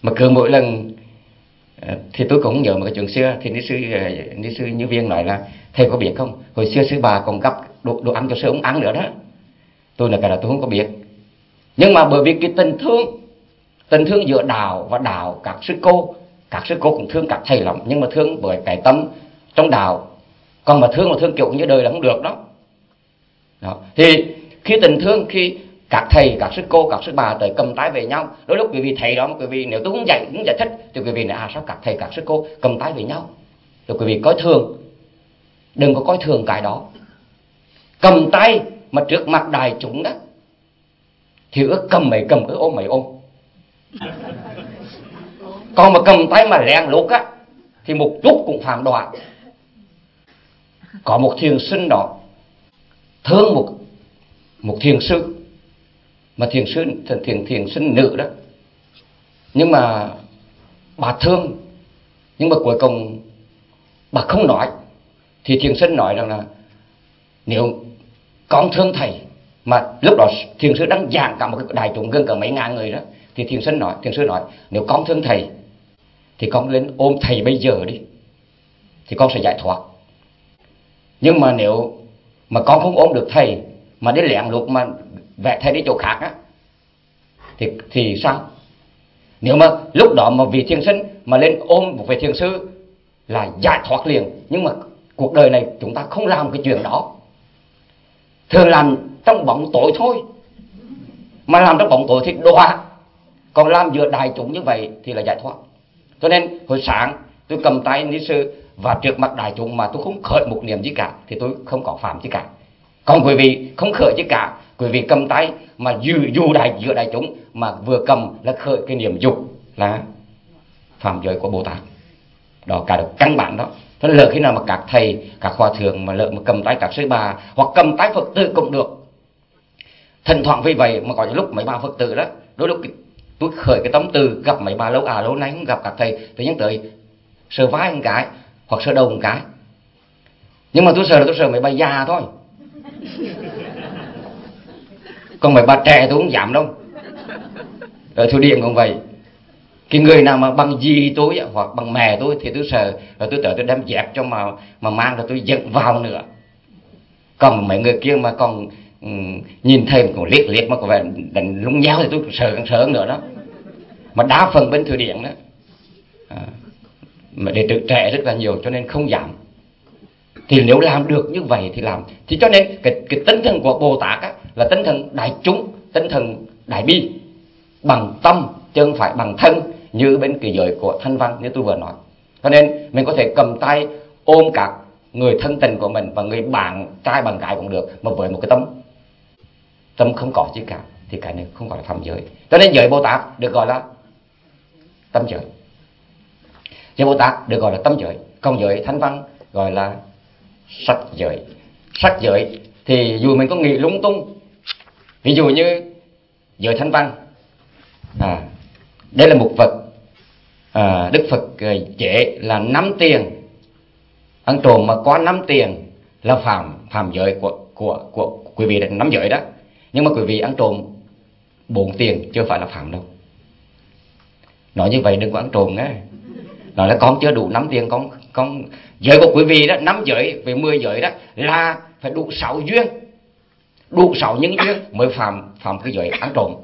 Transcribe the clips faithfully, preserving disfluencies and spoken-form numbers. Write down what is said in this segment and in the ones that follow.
Mà cứ mỗi lần thì tôi cũng nhớ một cái chuyện xưa, thì ni sư ni sư Như Viên nói là thầy có biết không, hồi xưa sư bà còn gấp đồ, đồ ăn cho sư ông ăn nữa đó. Tôi là cái đó tôi không có biết. Nhưng mà bởi vì cái tình thương, tình thương giữa đạo và đạo, các sư cô, các sư cô cũng thương các thầy lắm, nhưng mà thương bởi cái tâm trong đạo. Còn mà thương mà thương kiểu như đời là không được đó. Đó. Thì khi tình thương, khi các thầy, các sư cô, các sư bà tới cầm tay về nhau, đôi lúc quý vị thấy đó, quý vị nếu tôi không dạy, không giải thích thì quý vị nói à sao các thầy, các sư cô cầm tay về nhau, thì quý vị coi thường. Đừng có coi thường cái đó. Cầm tay mà trước mặt đại chúng đó thì ước cầm mấy cầm, ước ôm mấy ôm. Còn mà cầm tay mà lén lút á thì một chút cũng phạm đoạn. Có một thiền sinh đó thương một một thiền sư, mà thiền sư thiền thiền sinh nữ đó, nhưng mà bà thương, nhưng mà cuối cùng bà không nói. Thì thiền sinh nói rằng là nếu con thương thầy, mà lúc đó thiền sư đang giảng cả một cái đại chúng gần cả mấy ngàn người đó, thì thiền sinh nói, thiền sư nói nếu con thương thầy thì con lên ôm thầy bây giờ đi, thì con sẽ giải thoát. Nhưng mà nếu mà con không ôm được thầy mà đến lén lút mà vẽ thầy đi chỗ khác á, thì thì sao? Nếu mà lúc đó mà vị thiền sinh mà lên ôm một vị thiền sư là giải thoát liền. Nhưng mà cuộc đời này chúng ta không làm cái chuyện đó, thường làm trong bóng tối thôi. Mà làm trong bóng tối thì đọa, còn làm giữa đại chúng như vậy thì là giải thoát. Cho nên hồi sáng tôi cầm tay ni sư và trước mặt đại chúng mà tôi không khởi một niệm gì cả thì tôi không có phạm gì cả. Còn quý vị không khởi gì cả, quý vị cầm tay mà dù, dù đại giữa đại chúng mà vừa cầm là khởi cái niệm dục là phạm giới của Bồ Tát. Đó, cả được căn bản đó. Cho nên lỡ khi nào mà các thầy, các hòa thượng mà lỡ mà cầm tay các sư bà hoặc cầm tay Phật tử cũng được. Thỉnh thoảng vì vậy mà có những lúc mấy bà Phật tử đó, đôi lúc tôi khởi cái tấm từ gặp mấy bà lâu à lâu nay không gặp các thầy, tự nhiên tới sờ vai một cái hoặc sờ đầu một cái. Nhưng mà tôi sờ là tôi sờ mấy bà già thôi, còn mấy bà trẻ tôi không dám đâu. Ở Thủy Điện cũng vậy, cái người nào mà bằng dì tôi hoặc bằng mẹ tôi thì tôi sờ, rồi tôi tới tôi đem dẹp cho mà mà mang rồi tôi dẫn vào nữa. Còn mấy người kia mà còn um, nhìn thêm còn liếc liếc mà có vẻ đánh lung nhéo thì tôi sợ càng sợ nữa đó. Mà đa phần bên Thủy Điện đó à, mà đệ tử trẻ rất là nhiều cho nên không dám. Thì nếu làm được như vậy thì làm. Thì cho nên cái, cái tinh thần của Bồ Tát á, là tinh thần đại chúng, tinh thần đại bi, bằng tâm chứ không phải bằng thân như bên cái giới của Thanh Văn như tôi vừa nói. Cho nên mình có thể cầm tay ôm các người thân tình của mình và người bạn trai bạn gái cũng được, mà với một cái tâm tâm không có gì cả thì cái này không gọi là phạm giới. Cho nên giới Bồ Tát được gọi là tâm giới, giới Bồ Tát được gọi là tâm giới. Còn giới Thanh Văn gọi là sắc giới. Sắc giới thì dù mình có nghĩ lung tung, ví dụ như giới Thanh Văn à, đây là một vật à, Đức Phật chế là năm tiền, ăn trộm mà có năm tiền là phạm phạm giới của của của quý vị, năm giới đó. Nhưng mà quý vị ăn trộm bốn tiền chưa phải là phạm đâu. Nói như vậy đừng có ăn trộm nghe. Nói là con chưa đủ năm tiền, con con giới của quý vị đó, năm giới về mười giới đó là phải đủ sáu duyên, đủ sáu những duyên mới phạm phạm cái giới ăn trộm.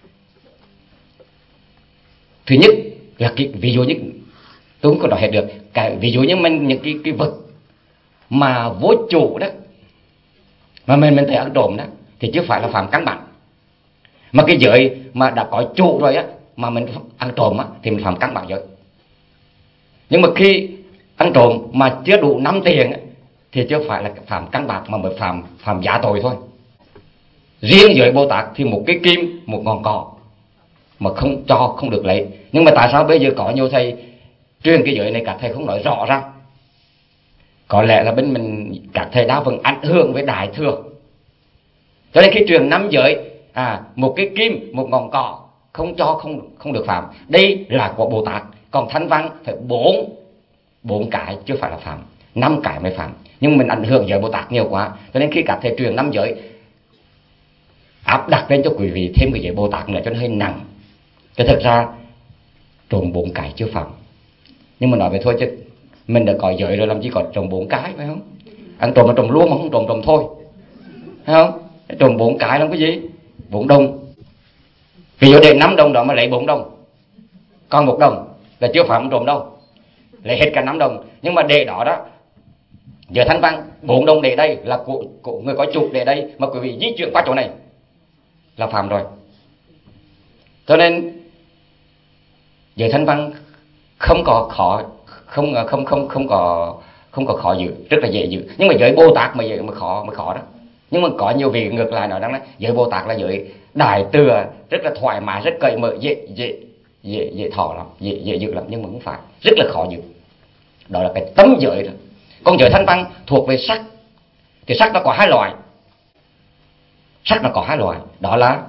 Thứ nhất là cái ví dụ như tôi không có nói hết được cái ví dụ như mình những cái cái vật mà vô chủ đó mà mình mình thấy ăn trộm đó thì chứ phải là phạm căn bản. Mà cái giới mà đã có chủ rồi á mà mình ăn trộm á thì mình phạm căn bản giới. Nhưng mà khi ăn trộm mà chưa đủ năm tiền á, thì chưa phải là phạm căn bản mà mới phạm phạm giá tội thôi. Riêng giới Bồ Tát thì một cái kim, một ngọn cỏ mà không cho không được lấy. Nhưng mà tại sao bây giờ có nhiều thầy truyền cái giới này các thầy không nói rõ ra? Có lẽ là bên mình các thầy đa phần ảnh hưởng với đại thừa, cho nên khi truyền năm giới à, một cái kim, một ngọn cỏ không cho không không được phạm. Đây là của Bồ Tát. Còn Thanh Văn phải bốn bốn cái chứ phải là phạm, năm cái mới phạm. Nhưng mình ảnh hưởng giới Bồ Tát nhiều quá, cho nên khi các thầy truyền năm giới áp đặt lên cho quý vị thêm cái giới Bồ Tát nữa cho nên hơi nặng. Chứ thực ra trộm bốn cái chưa phạm. Nhưng mà nói về thôi chứ mình đã có giới rồi làm gì còn trộm bốn cái, phải không? Ăn trộm là trộm luôn mà không trộm trộm thôi, phải không? Trộm bốn cái làm cái gì? Bốn đồng. Ví dụ để năm đồng đó mà lấy bốn đồng, còn một đồng là chưa phạm trộm đâu, lấy hết cả năm đồng. Nhưng mà để đó đó, giờ thanh văn bốn đồng để đây là của, của người có chủ để đây, mà quý vị di chuyển qua chỗ này là phạm rồi. Cho nên giới thanh văn không có khó, không không không không có không có khó giữ, rất là dễ giữ. Nhưng mà giới Bồ Tát mà dễ mà khó mà khó đó. Nhưng mà có nhiều vị ngược lại nói rằng là giới Bồ Tát là giới đại từ, rất là thoải mái, rất cởi mở, dễ dễ dễ dễ thọ lắm, dễ dễ giữ lắm, nhưng mà không phải, rất là khó giữ. Đó là cái tấm giới đó. Còn giới thanh văn thuộc về sắc, thì sắc nó có hai loại. Sắc nó có hai loại, đó là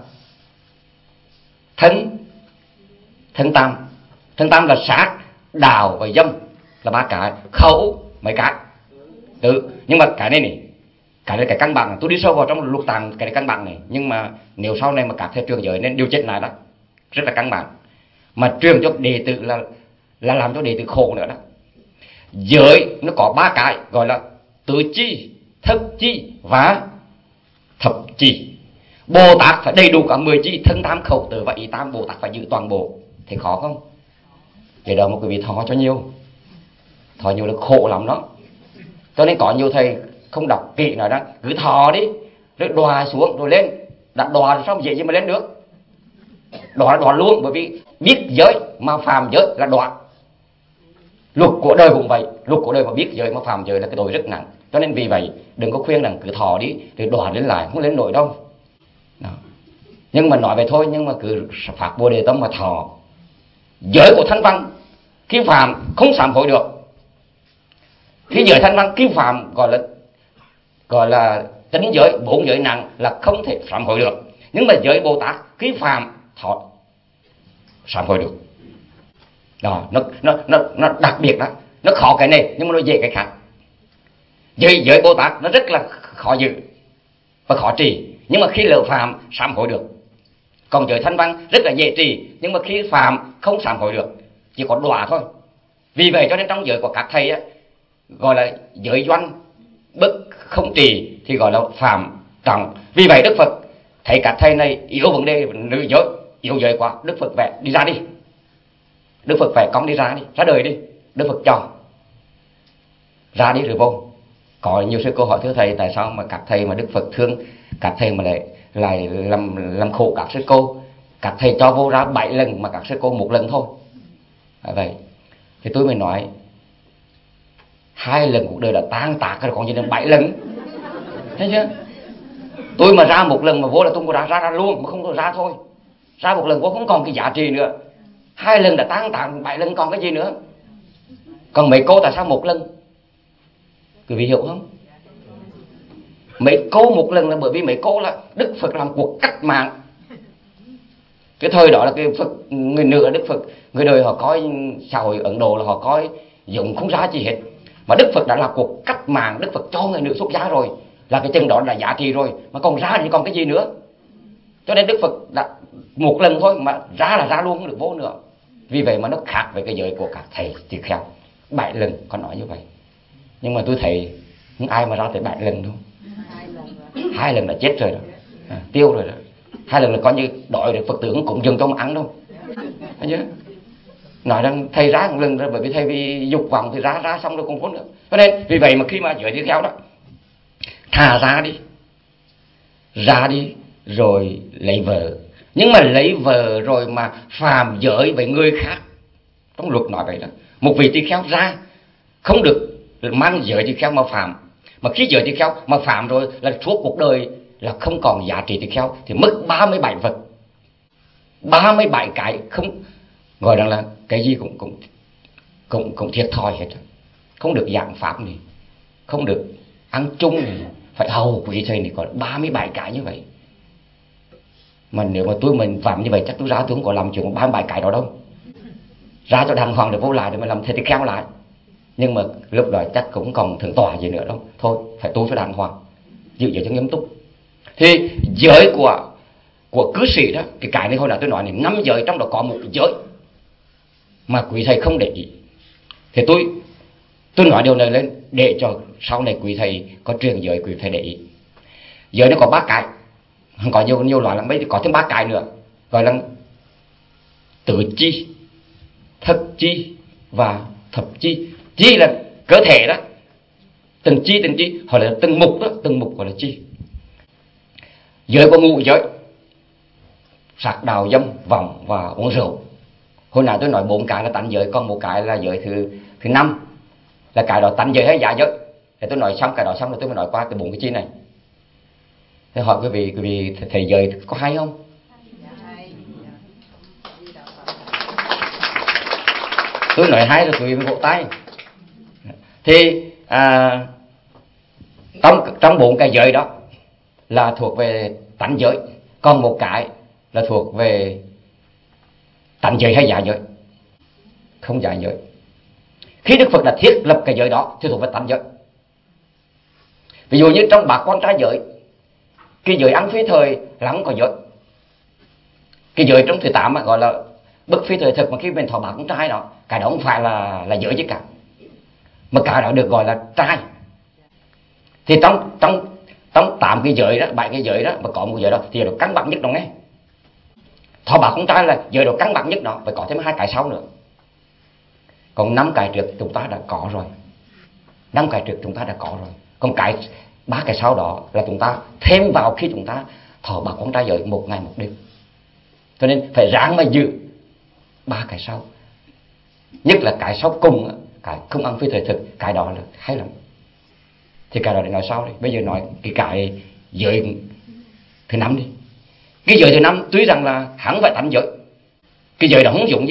thân thân tam. Thân tam là sát, đạo và dâm, là ba cái. Khẩu mấy cái tự. Nhưng mà cái này này, cái này cái căn bản, tôi đi sâu vào trong lục tạng cái này căn bản này, nhưng mà nếu sau này mà các thầy truyền giới nên điều chỉnh lại đó, rất là căn bản. Mà truyền cho đệ tử là là làm cho đệ tử khổ nữa đó. Giới nó có ba cái gọi là tứ chi, thức chi và thập chi. Bồ Tát phải đầy đủ cả mười chi, thân tam khẩu tử và ý tam. Bồ Tát phải giữ toàn bộ. Thì khó không? Vậy đó mà quý vị thọ cho nhiều, thọ nhiều là khổ lắm đó. Cho nên có nhiều thầy không đọc kỹ nói đó, cứ thọ đi rồi đọa xuống rồi lên. Đã đọa rồi sao mà dễ gì mà lên được? Đọa là đọa luôn, bởi vì biết giới mà phạm giới là đọa. Luật của đời cũng vậy, luật của đời mà biết giới mà phạm giới là cái tội rất nặng. Cho nên vì vậy đừng có khuyên rằng cứ thọ đi rồi đọa lên lại, không lên nổi đâu đó. Nhưng mà nói vậy thôi, nhưng mà cứ phát Bồ Đề tâm mà thọ. Giới của thanh văn khi phạm không sám hối được. Khi giới thanh văn khi phạm gọi là gọi là tính giới, bốn giới nặng là không thể sám hối được. Nhưng mà giới Bồ Tát khi phạm thọ sám hối được. Đó, nó nó nó nó đặc biệt đó, nó khó cái này nhưng mà nó dễ cái khác. Giới giới Bồ Tát nó rất là khó giữ và khó trì, nhưng mà khi lỡ phạm sám hối được. Còn giới thanh văn rất là dễ trì, nhưng mà khi phạm không sám hối được, chỉ có đọa thôi. Vì vậy cho nên trong giới của các thầy á, gọi là giới doanh bức không trì thì gọi là phạm trọng. Vì vậy Đức Phật thấy các thầy này yếu vấn đề nữ giới, yếu giới quá, Đức Phật vẽ đi ra đi. Đức Phật vẽ con đi ra đi, ra đời đi. Đức Phật cho ra đi rồi vô. Có nhiều sư cô hỏi thưa thầy, tại sao mà các thầy mà Đức Phật thương các thầy mà lại lại làm làm khổ các sư cô? Các thầy cho vô ra bảy lần mà các sư cô một lần thôi. À, vậy thì tôi mới nói hai lần cuộc đời đã tan tạc rồi còn gì đến bảy lần, thấy chưa? Tôi mà ra một lần mà vô là tôi có ra ra ra luôn, mà không có ra thôi. Ra một lần vô không còn cái giá trị nữa. Hai lần đã tan tạc, bảy lần còn cái gì nữa? Còn mấy cô tại sao một lần? Quý vị hiểu không? Mấy cô một lần là bởi vì mấy cô là Đức Phật làm cuộc cách mạng. Cái thời đó là cái Phật, người nửa Đức Phật, người đời họ coi xã hội Ấn Độ là họ coi dụng không ra gì hết. Mà Đức Phật đã làm cuộc cách mạng, Đức Phật cho người nữ xuất gia rồi, là cái chân đó là giá trị rồi, mà còn ra thì còn cái gì nữa? Cho nên Đức Phật đã một lần thôi mà ra là ra luôn, không được vô nữa. Vì vậy mà nó khác với cái giới của các thầy tỳ kheo bảy lần, còn nói như vậy. Nhưng mà tôi thấy không ai mà ra tới bảy lần đâu. Hai lần là chết rồi đó, à, tiêu rồi đó. Hai lần là coi như đội được Phật tử cũng dừng cho mà ăn đâu. Thấy chưa? Nói rằng thầy ra một lần rồi, bởi vì thầy vì dục vọng thì ra ra xong rồi cũng có nữa. Cho nên vì vậy mà khi mà giới tỳ kheo đó, thả ra đi, ra đi rồi lấy vợ. Nhưng mà lấy vợ rồi mà phàm giới với người khác, trong luật nói vậy đó. Một vị tỳ kheo ra không được mang giới tỳ kheo mà phạm. Mà khi giới tỳ kheo mà phạm rồi là suốt cuộc đời là không còn giá trị tỳ kheo, thì mất ba mươi bảy vật, ba mươi bảy cái, không gọi rằng là cái gì cũng cũng cũng cũng thiệt thòi hết. Không được giảng pháp này, không được ăn chung này, phải hầu quý thầy này, còn ba mươi bảy cái như vậy. Mà nếu mà tôi mình phạm như vậy chắc tôi ra tôi không có làm chuyện ba mươi bảy cái đó đâu. Ra cho đàng hoàng để vô lại để mà làm thầy tỳ kheo lại. Nhưng mà lúc đó chắc cũng còn thượng tọa gì nữa đâu. Thôi phải tu cho đàng hoàng, giữ giới cho nghiêm túc. Thì giới của của cư sĩ đó, cái cái này hồi nào tôi nói này, năm giới trong đó có một giới mà quý thầy không để ý. Thì tôi tôi nói điều này lên để cho sau này quý thầy có truyền giới quý thầy để ý. Giới nó có ba cái, không có nhiều nhiều loại lắm, mấy có thêm ba cái nữa, gọi là tứ chi, thất chi và thập chi. Chi là cơ thể đó, từng chi từng chi, hoặc là từng mục đó, từng mục gọi là chi. Giới có ngũ giới: sát đạo dâm vọng và uống rượu. Hồi nãy tôi nói bốn cái là tánh giới, còn một cái là giới thứ thứ năm là cái đó tánh giới hay giả giới. Thì tôi nói xong cái đó xong rồi tôi mới nói qua cái bốn cái chi này. Thế hỏi quý vị, quý vị thầy giới có hay không? Tôi nói hay rồi quý vị mới vỗ tay. Thì à, trong trong bốn cái giới đó là thuộc về tánh giới, còn một cái là thuộc về tánh giới hay giả giới, không giả giới. Khi Đức Phật đã thiết lập cái giới đó thì thuộc về tánh giới. Ví dụ như trong bát quan trai giới, cái giới ăn phi thời là không có giới. Cái giới trong thứ tám gọi là bất phi thời thực, mà khi mình thọ bát quan trai đó, cái đó không phải là là giới chứ cả, mà cái đó được gọi là trai. Thì trong trong trong tám cái giới đó, bảy cái giới đó, mà có một giới đó thì là căn bản nhất đó nghe. Thọ bát quan trai là giới độ căn bản nhất đó, phải có thêm hai cái sau nữa. Còn năm cái trước chúng ta đã có rồi, năm cái trước chúng ta đã có rồi. Còn cái ba cái sau đó là chúng ta thêm vào khi chúng ta thọ bát quan trai giới một ngày một đêm. Cho nên phải ráng mà giữ ba cái sau, nhất là cái sau cùng, cái không ăn phi thời thực, cái đó là hay lắm. Thì cái đó để nói sau đi. Bây giờ nói cái cái giới thứ năm đi. Cái giới thứ năm tuy rằng là hẳn phải tánh giới, cái giới đó không dụng